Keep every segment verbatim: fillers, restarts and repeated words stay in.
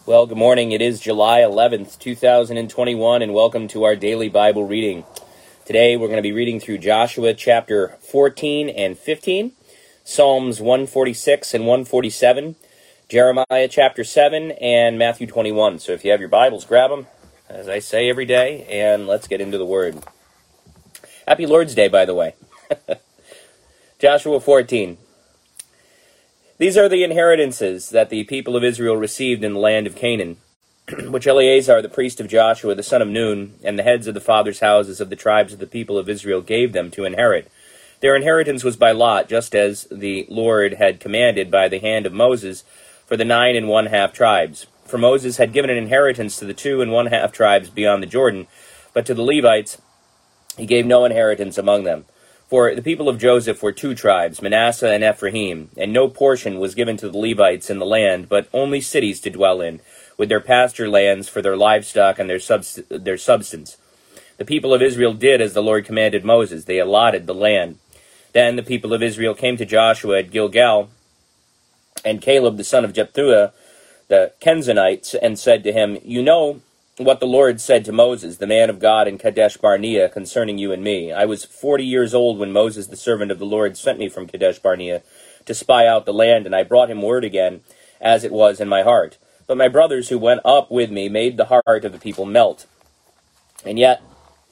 Well, good morning. It is July eleventh, two thousand twenty-one, and welcome to our daily Bible reading. Today we're going to be reading through Joshua chapter fourteen and fifteen, Psalms one forty-six and one forty-seven, Jeremiah chapter seven, and Matthew twenty-one. So if you have your Bibles, grab them, as I say every day, and let's get into the Word. Happy Lord's Day, by the way. Joshua fourteen. These are the inheritances that the people of Israel received in the land of Canaan, which Eleazar the priest of Joshua the son of Nun, and the heads of the fathers' houses of the tribes of the people of Israel gave them to inherit. Their inheritance was by lot, just as the Lord had commanded by the hand of Moses, for the nine and one half tribes. For Moses had given an inheritance to the two and one half tribes beyond the Jordan, but to the Levites he gave no inheritance among them. For the people of Joseph were two tribes, Manasseh and Ephraim, and no portion was given to the Levites in the land, but only cities to dwell in, with their pasture lands for their livestock and their, subst- their substance. The people of Israel did as the Lord commanded Moses. They allotted the land. Then the people of Israel came to Joshua at Gilgal, and Caleb the son of Jephunneh, the Kenizzite, and said to him, "You know what the Lord said to Moses, the man of God, in Kadesh Barnea, concerning you and me. I was forty years old when Moses, the servant of the Lord, sent me from Kadesh Barnea to spy out the land, and I brought him word again, as it was in my heart. But my brothers who went up with me made the heart of the people melt. And yet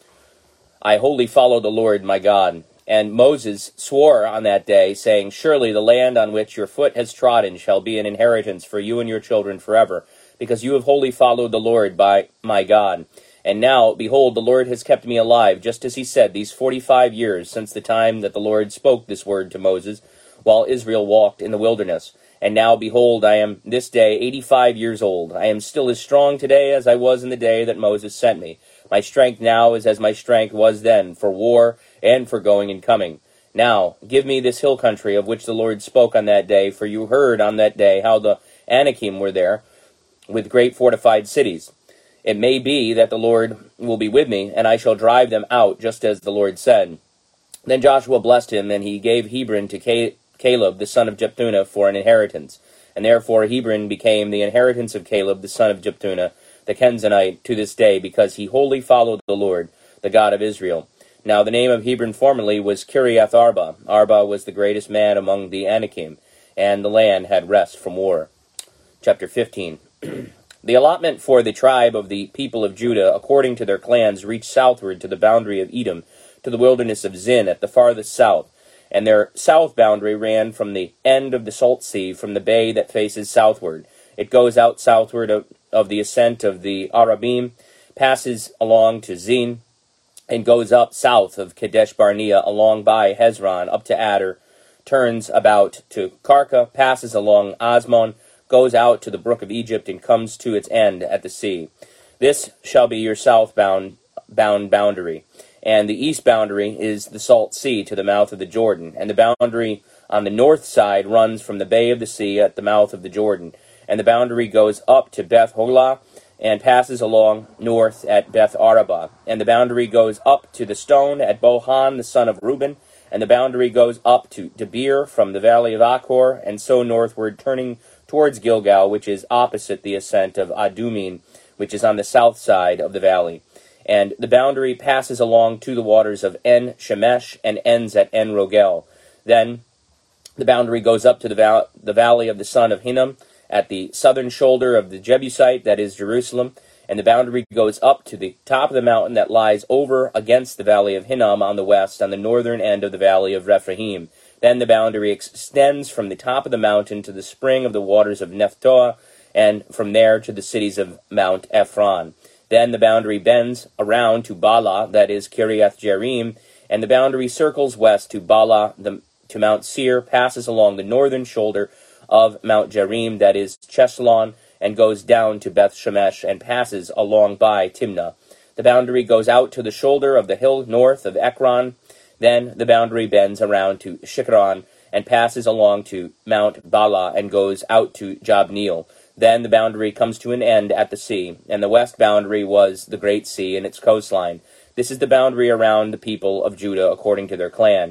I wholly followed the Lord my God. And Moses swore on that day, saying, Surely the land on which your foot has trodden shall be an inheritance for you and your children forever, because you have wholly followed the Lord by my God. And now, behold, the Lord has kept me alive, just as he said, these forty-five years since the time that the Lord spoke this word to Moses, while Israel walked in the wilderness. And now, behold, I am this day eighty-five years old. I am still as strong today as I was in the day that Moses sent me. My strength now is as my strength was then, for war and for going and coming. Now, give me this hill country of which the Lord spoke on that day, for you heard on that day how the Anakim were there, with great fortified cities. It may be that the Lord will be with me, and I shall drive them out, just as the Lord said." Then Joshua blessed him, and he gave Hebron to Caleb the son of Jephunneh for an inheritance. And therefore Hebron became the inheritance of Caleb the son of Jephunneh, the Kenizzite, to this day, because he wholly followed the Lord, the God of Israel. Now the name of Hebron formerly was Kiriath Arba. Arba was the greatest man among the Anakim, and the land had rest from war. Chapter fifteen. The allotment for the tribe of the people of Judah, according to their clans, reached southward to the boundary of Edom, to the wilderness of Zin at the farthest south. And their south boundary ran from the end of the Salt Sea, from the bay that faces southward. It goes out southward of, of the ascent of the Arabim, passes along to Zin, and goes up south of Kadesh Barnea, along by Hezron, up to Adar, turns about to Karka, passes along Asmon, goes out to the brook of Egypt, and comes to its end at the sea. This shall be your southbound bound boundary. And the east boundary is the Salt Sea to the mouth of the Jordan. And the boundary on the north side runs from the bay of the sea at the mouth of the Jordan. And the boundary goes up to Beth Hoglah, and passes along north at Beth Arabah. And the boundary goes up to the stone at Bohan, the son of Reuben. And the boundary goes up to Debir from the valley of Achor, and so northward, turning towards Gilgal, which is opposite the ascent of Adumim, which is on the south side of the valley. And the boundary passes along to the waters of En Shemesh and ends at En Rogel. Then the boundary goes up to the, val- the valley of the son of Hinnom at the southern shoulder of the Jebusite, that is Jerusalem. And the boundary goes up to the top of the mountain that lies over against the valley of Hinnom on the west, on the northern end of the valley of Rephaim. Then the boundary extends from the top of the mountain to the spring of the waters of Nephtoah, and from there to the cities of Mount Ephron. Then the boundary bends around to Bala, that is Kiriath Jearim, and the boundary circles west to Bala, the, to Mount Seir, passes along the northern shoulder of Mount Jearim, that is Chesalon, and goes down to Beth Shemesh, and passes along by Timnah. The boundary goes out to the shoulder of the hill north of Ekron. Then the boundary bends around to Shikron, and passes along to Mount Bala, and goes out to Jabneel. Then the boundary comes to an end at the sea, and the west boundary was the great sea and its coastline. This is the boundary around the people of Judah according to their clan.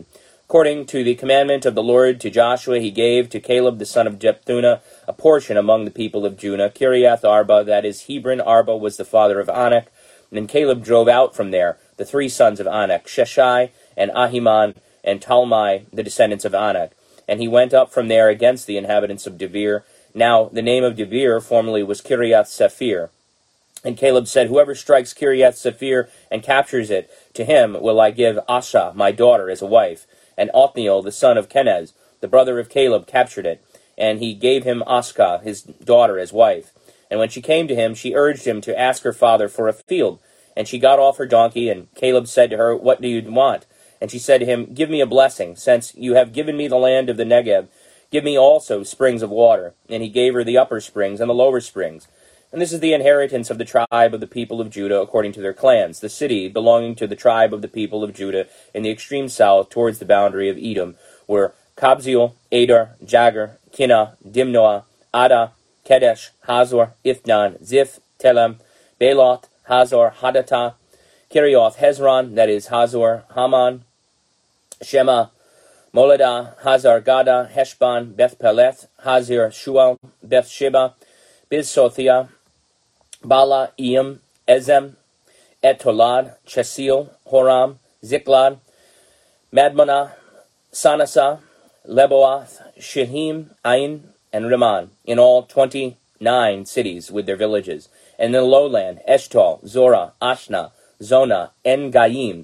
According to the commandment of the Lord to Joshua, he gave to Caleb the son of Jephunneh a portion among the people of Judah, Kiriath Arba, that is Hebron. Arba was the father of Anak. And Caleb drove out from there the three sons of Anak, Sheshai and Ahiman and Talmai, the descendants of Anak. And he went up from there against the inhabitants of Debir. Now the name of Debir formerly was Kiriath Sephir. And Caleb said, whoever strikes Kiriath Sephir and captures it, to him will I give Asha, my daughter, as a wife. And Othniel, the son of Kenaz, the brother of Caleb, captured it, and he gave him Askah, his daughter, as wife. And when she came to him, she urged him to ask her father for a field. And she got off her donkey, and Caleb said to her, what do you want? And she said to him, give me a blessing, since you have given me the land of the Negeb. Give me also springs of water. And he gave her the upper springs and the lower springs. And this is the inheritance of the tribe of the people of Judah according to their clans, the city belonging to the tribe of the people of Judah in the extreme south towards the boundary of Edom, were Kabzeel, Adar, Jagar, Kinah, Dimnoah, Ada, Kedesh, Hazor, Ithnan, Ziph, Telem, Belot, Hazor, Hadattah, Kirioth, Hezron, that is Hazor, Haman, Shema, Moladah, Hazar Gada, Heshbon, Beth Peleth, Hazir Shual, Beth Sheba, Bizsothia, Bala, Eam, Ezem, Etolad, Chesil, Horam, Ziklad, Madmanah, Sanasa, Leboath, Shehim, Ain, and Rimmon, in all twenty-nine cities with their villages. And in the lowland, Eshtal, Zorah, Ashna, Zona, En-Gaim,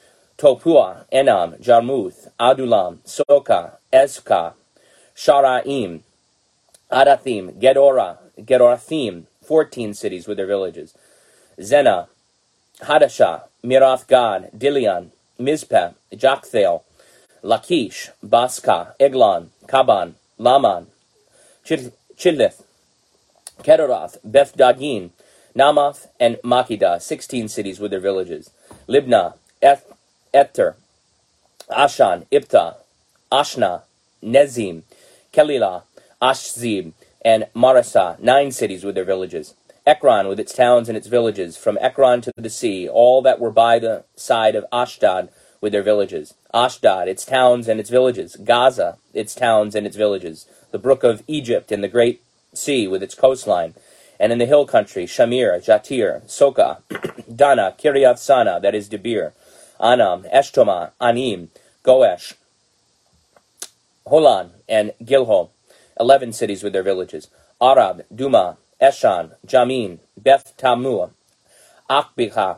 Topua, Enam, Jarmuth, Adulam, Soka, Ezka, Sharaim, Adathim, Gedorah, Gedorathim, fourteen cities with their villages. Zena, Hadashah, Mirath Gad, Dilian, Mizpeh, Joktheel, Lachish, Baska, Eglon, Kaban, Laman, Chidlith, Kedorath, Beth Dagin, Namath, and Makkedah, sixteen cities with their villages. Libnah, Eth, Ether, Ashan, Iptah, Ashna, Nezim, Kelilah, Ashzib, and Marasah, nine cities with their villages. Ekron with its towns and its villages, from Ekron to the sea, all that were by the side of Ashdod with their villages. Ashdod, its towns and its villages. Gaza, its towns and its villages. The brook of Egypt and the great sea with its coastline. And in the hill country, Shamir, Jatir, Soka, Dana, Kiriath Sana, that is Debir, Anam, Eshtoma, Anim, Goesh, Holan, and Gilho, eleven cities with their villages. Arab, Duma, Eshan, Jamin, Beth Tammua, Akbicha,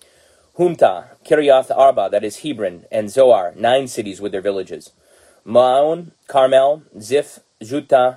Humta, Kiriath Arba, that is Hebron, and Zoar, nine cities with their villages. Maon, Carmel, Ziph, Juta,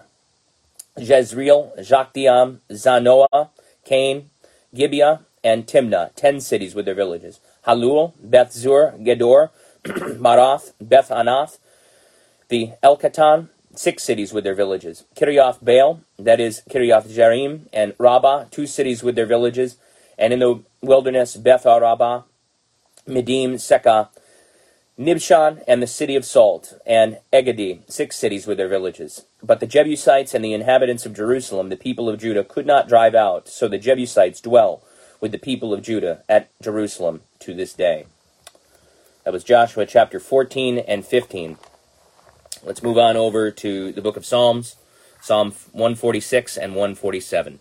Jezreel, Jokdeam, Zanoah, Cain, Gibeah, and Timnah, ten cities with their villages. Halul, Beth Zur, Gedor, Marath, Beth Anath, the Elkatan, six cities with their villages. Kiriath Baal, that is Kiriath Jearim, and Rabbah, two cities with their villages. And in the wilderness, Beth Arabah, Medim, Sekah, Nibshan, and the city of Salt, and Egedi, six cities with their villages. But the Jebusites and the inhabitants of Jerusalem, the people of Judah, could not drive out, so the Jebusites dwell with the people of Judah at Jerusalem to this day. That was Joshua chapter fourteen and fifteen. Let's move on over to the book of Psalms, Psalm one forty-six and one forty-seven.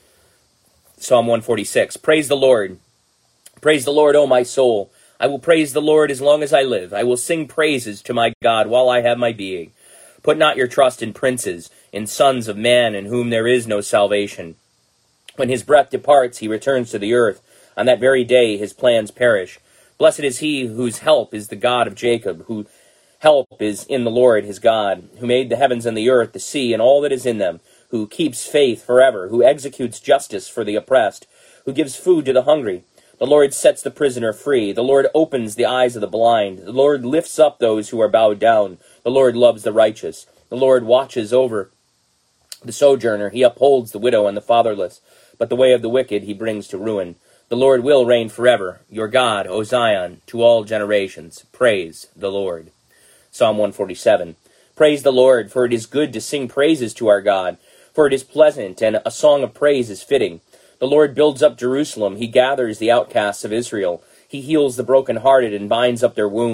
Psalm one forty-six, praise the Lord. Praise the Lord, O my soul. I will praise the Lord as long as I live. I will sing praises to my God while I have my being. Put not your trust in princes, in sons of man, in whom there is no salvation. When his breath departs, he returns to the earth. On that very day his plans perish. Blessed is he whose help is the God of Jacob, whose help is in the Lord his God, who made the heavens and the earth, the sea, and all that is in them, who keeps faith forever, who executes justice for the oppressed, who gives food to the hungry. The Lord sets the prisoner free. The Lord opens the eyes of the blind. The Lord lifts up those who are bowed down. The Lord loves the righteous. The Lord watches over the sojourner. He upholds the widow and the fatherless. But the way of the wicked he brings to ruin. The Lord will reign forever. Your God, O Zion, to all generations. Praise the Lord. Psalm one forty-seven. Praise the Lord, for it is good to sing praises to our God. For it is pleasant, and a song of praise is fitting. The Lord builds up Jerusalem. He gathers the outcasts of Israel. He heals the brokenhearted and binds up their wounds.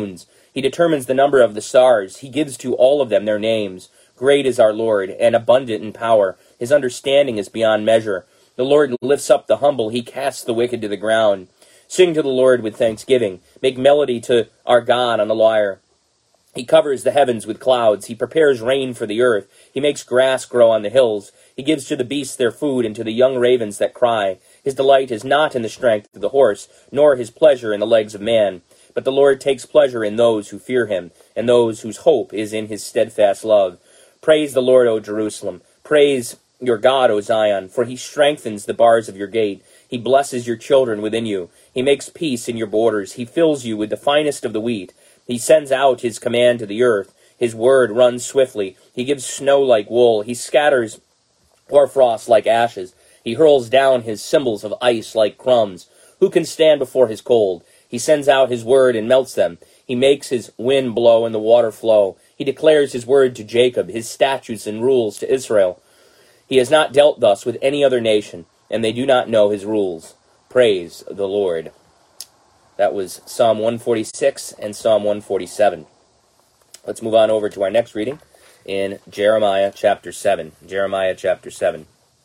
He determines the number of the stars. He gives to all of them their names. Great is our Lord, and abundant in power. His understanding is beyond measure. The Lord lifts up the humble. He casts the wicked to the ground. Sing to the Lord with thanksgiving. Make melody to our God on the lyre. He covers the heavens with clouds. He prepares rain for the earth. He makes grass grow on the hills. He gives to the beasts their food, and to the young ravens that cry. His delight is not in the strength of the horse, nor his pleasure in the legs of man. But the Lord takes pleasure in those who fear him, and those whose hope is in his steadfast love. Praise the Lord, O Jerusalem. Praise your God, O Zion, for he strengthens the bars of your gate. He blesses your children within you. He makes peace in your borders. He fills you with the finest of the wheat. He sends out his command to the earth. His word runs swiftly. He gives snow like wool. He scatters hoarfrost like ashes. He hurls down his cymbals of ice like crumbs. Who can stand before his cold? He sends out his word and melts them. He makes his wind blow and the water flow. He declares his word to Jacob, his statutes and rules to Israel. He has not dealt thus with any other nation, and they do not know his rules. Praise the Lord. That was Psalm one forty-six and Psalm one forty-seven. Let's move on over to our next reading in Jeremiah chapter seven. Jeremiah chapter seven.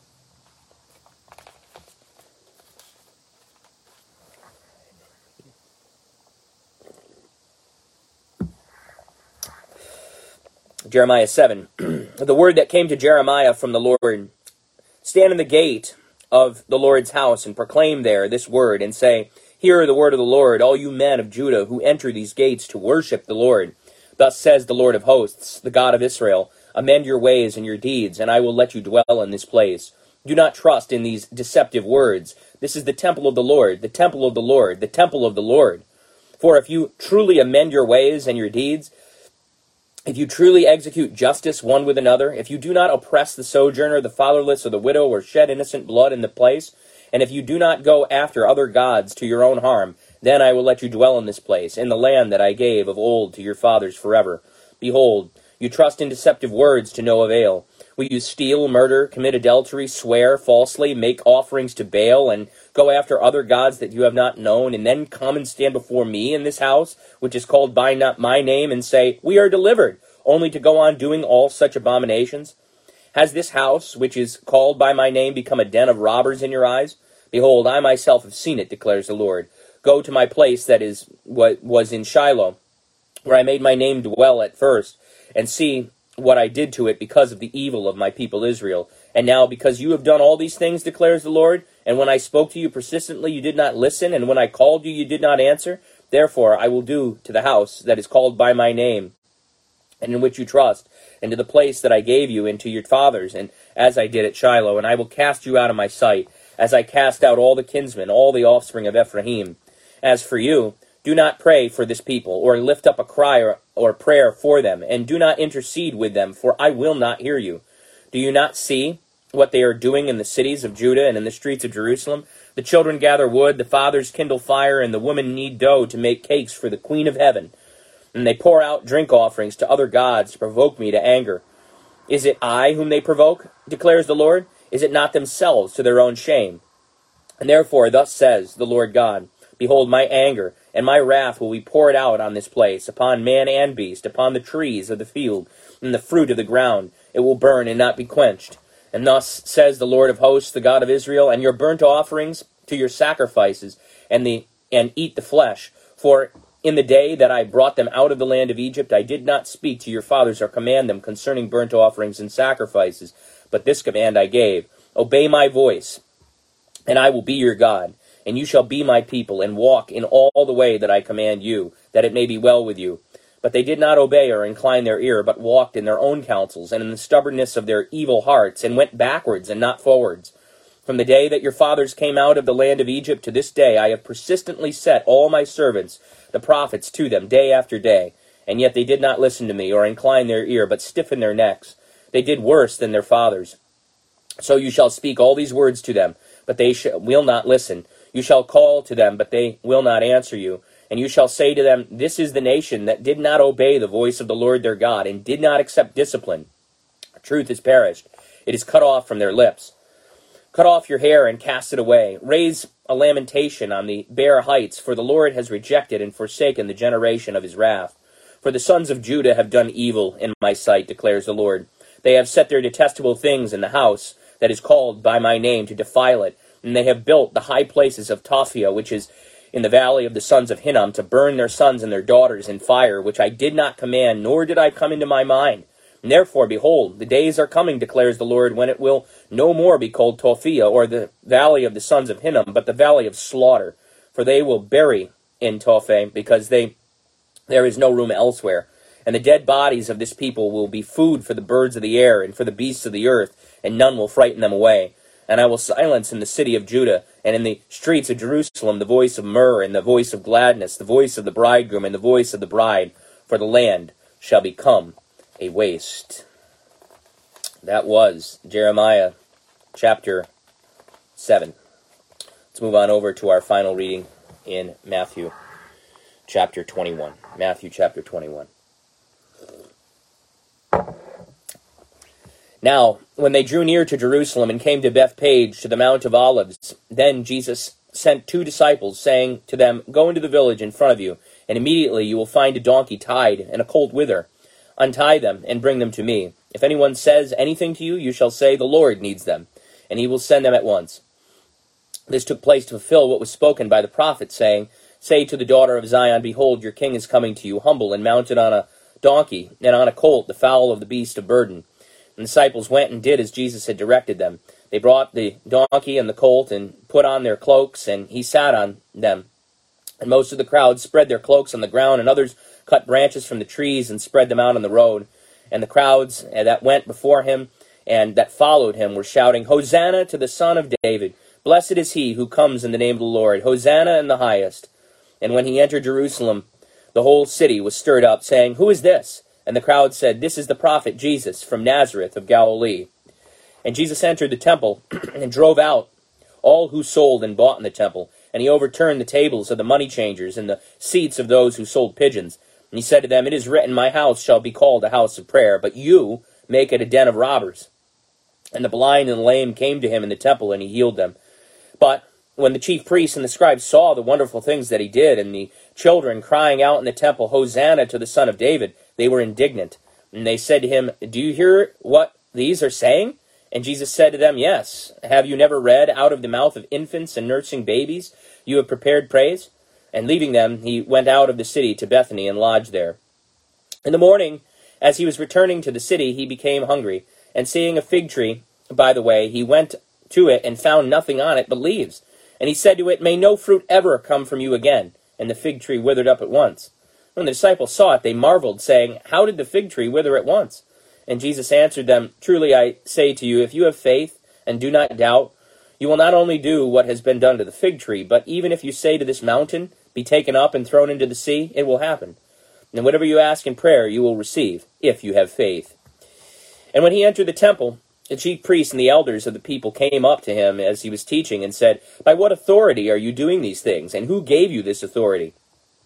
Jeremiah seven. The word that came to Jeremiah from the Lord. Stand in the gate of the Lord's house and proclaim there this word and say, Hear the word of the Lord, all you men of Judah who enter these gates to worship the Lord. Thus says the Lord of hosts, the God of Israel, Amend your ways and your deeds, and I will let you dwell in this place. Do not trust in these deceptive words. This is the temple of the Lord, the temple of the Lord, the temple of the Lord. For if you truly amend your ways and your deeds, if you truly execute justice one with another, if you do not oppress the sojourner, the fatherless, or the widow, or shed innocent blood in the place, and if you do not go after other gods to your own harm, then I will let you dwell in this place, in the land that I gave of old to your fathers forever. Behold, you trust in deceptive words to no avail. Will you steal, murder, commit adultery, swear falsely, make offerings to Baal, and go after other gods that you have not known, and then come and stand before me in this house, which is called by not my name, and say, We are delivered, only to go on doing all such abominations? Has this house, which is called by my name, become a den of robbers in your eyes? Behold, I myself have seen it, declares the Lord. Go to my place that is what was in Shiloh, where I made my name dwell at first, and see what I did to it because of the evil of my people Israel. And now, because you have done all these things, declares the Lord, and when I spoke to you persistently, you did not listen, and when I called you, you did not answer, therefore I will do to the house that is called by my name, and in which you trust, and to the place that I gave you, and to your fathers, and as I did at Shiloh, and I will cast you out of my sight, as I cast out all the kinsmen, all the offspring of Ephraim. As for you, do not pray for this people, or lift up a cry or, or prayer for them, and do not intercede with them, for I will not hear you. Do you not see what they are doing in the cities of Judah and in the streets of Jerusalem? The children gather wood, the fathers kindle fire, and the women knead dough to make cakes for the Queen of Heaven. And they pour out drink offerings to other gods to provoke me to anger. Is it I whom they provoke, declares the Lord? Is it not themselves to their own shame? And therefore thus says the Lord God, Behold, my anger and my wrath will be poured out on this place, upon man and beast, upon the trees of the field, and the fruit of the ground. It will burn and not be quenched. And thus says the Lord of hosts, the God of Israel, and your burnt offerings to your sacrifices, and the and eat the flesh. For in the day that I brought them out of the land of Egypt, I did not speak to your fathers or command them concerning burnt offerings and sacrifices. But this command I gave, Obey my voice, and I will be your God. And you shall be my people, and walk in all the way that I command you, that it may be well with you. But they did not obey or incline their ear, but walked in their own counsels, and in the stubbornness of their evil hearts, and went backwards and not forwards. From the day that your fathers came out of the land of Egypt to this day, I have persistently set all my servants, the prophets, to them day after day. And yet they did not listen to me, or incline their ear, but stiffened their necks. They did worse than their fathers. So you shall speak all these words to them, but they sh- will not listen. You shall call to them, but they will not answer you. And you shall say to them, This is the nation that did not obey the voice of the Lord their God, and did not accept discipline. Truth is perished. It is cut off from their lips. Cut off your hair and cast it away. Raise a lamentation on the bare heights, for the Lord has rejected and forsaken the generation of his wrath. For the sons of Judah have done evil in my sight, declares the Lord. They have set their detestable things in the house that is called by my name to defile it, and they have built the high places of Tophia, which is in the valley of the sons of Hinnom, to burn their sons and their daughters in fire, which I did not command, nor did I come into my mind. And therefore, behold, the days are coming, declares the Lord, when it will no more be called Tophia, or the valley of the sons of Hinnom, but the valley of slaughter. For they will bury in Tophia, because they there is no room elsewhere. And the dead bodies of this people will be food for the birds of the air and for the beasts of the earth, and none will frighten them away. And I will silence in the city of Judah, and in the streets of Jerusalem, the voice of myrrh, and the voice of gladness, the voice of the bridegroom, and the voice of the bride, for the land shall become a waste. That was Jeremiah chapter seven. Let's move on over to our final reading in Matthew chapter twenty-one. Matthew chapter twenty-one. Now, when they drew near to Jerusalem and came to Bethphage, to the Mount of Olives, then Jesus sent two disciples, saying to them, Go into the village in front of you, and immediately you will find a donkey tied and a colt with her. Untie them and bring them to me. If anyone says anything to you, you shall say, The Lord needs them, and he will send them at once. This took place to fulfill what was spoken by the prophet, saying, Say to the daughter of Zion, Behold, your king is coming to you, humble and mounted on a donkey, and on a colt, the foal of the beast of burden. And the disciples went and did as Jesus had directed them. They brought the donkey and the colt and put on their cloaks, and he sat on them. And most of the crowd spread their cloaks on the ground, and others cut branches from the trees and spread them out on the road. And the crowds that went before him and that followed him were shouting, Hosanna to the Son of David! Blessed is he who comes in the name of the Lord! Hosanna in the highest! And when he entered Jerusalem, the whole city was stirred up, saying, Who is this? And the crowd said, This is the prophet Jesus from Nazareth of Galilee. And Jesus entered the temple and drove out all who sold and bought in the temple. And he overturned the tables of the money changers and the seats of those who sold pigeons. And he said to them, It is written, My house shall be called a house of prayer, but you make it a den of robbers. And the blind and the lame came to him in the temple, and he healed them. But when the chief priests and the scribes saw the wonderful things that he did, and the children crying out in the temple, Hosanna to the Son of David, they were indignant. And they said to him, Do you hear what these are saying? And Jesus said to them, Yes. Have you never read, Out of the mouth of infants and nursing babies you have prepared praise? And leaving them, he went out of the city to Bethany and lodged there. In the morning, as he was returning to the city, he became hungry. And seeing a fig tree by the way, he went to it and found nothing on it but leaves. And he said to it, May no fruit ever come from you again. And the fig tree withered up at once. When the disciples saw it, they marveled, saying, How did the fig tree wither at once? And Jesus answered them, Truly I say to you, if you have faith and do not doubt, you will not only do what has been done to the fig tree, but even if you say to this mountain, Be taken up and thrown into the sea, it will happen. And whatever you ask in prayer, you will receive, if you have faith. And when he entered the temple, the chief priests and the elders of the people came up to him as he was teaching and said, By what authority are you doing these things? And who gave you this authority?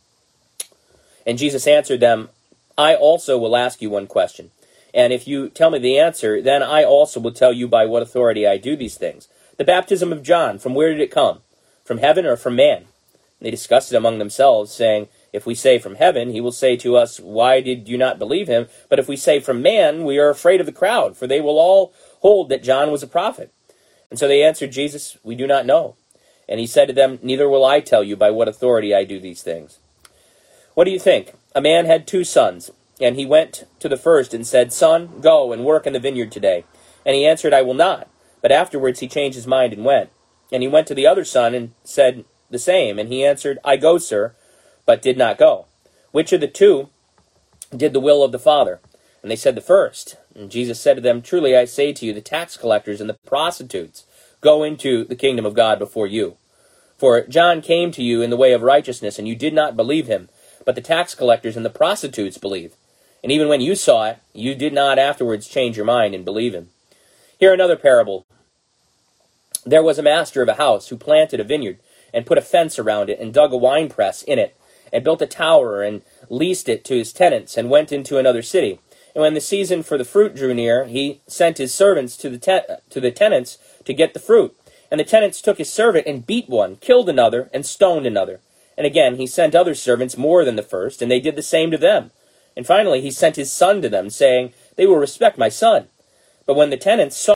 And Jesus answered them, I also will ask you one question. And if you tell me the answer, then I also will tell you by what authority I do these things. The baptism of John, from where did it come? From heaven or from man? And they discussed it among themselves, saying, If we say from heaven, he will say to us, Why did you not believe him? But if we say from man, we are afraid of the crowd, for they will all hold that John was a prophet. And so they answered Jesus, We do not know. And he said to them, Neither will I tell you by what authority I do these things. What do you think? A man had two sons, and he went to the first and said, Son, go and work in the vineyard today. And he answered, I will not. But afterwards he changed his mind and went. And he went to the other son and said the same. And he answered, I go, sir, but did not go. Which of the two did the will of the Father? And they said, The first. And Jesus said to them, Truly I say to you, the tax collectors and the prostitutes go into the kingdom of God before you. For John came to you in the way of righteousness, and you did not believe him. But the tax collectors and the prostitutes believe. And even when you saw it, you did not afterwards change your mind and believe him. Here another parable. There was a master of a house who planted a vineyard and put a fence around it and dug a winepress in it and built a tower and leased it to his tenants and went into another city. And when the season for the fruit drew near, he sent his servants to the te- to the tenants to get the fruit. And the tenants took his servant and beat one, killed another, and stoned another. And again he sent other servants more than the first, and they did the same to them. And finally, he sent his son to them, saying, "They will respect my son." But when the tenants saw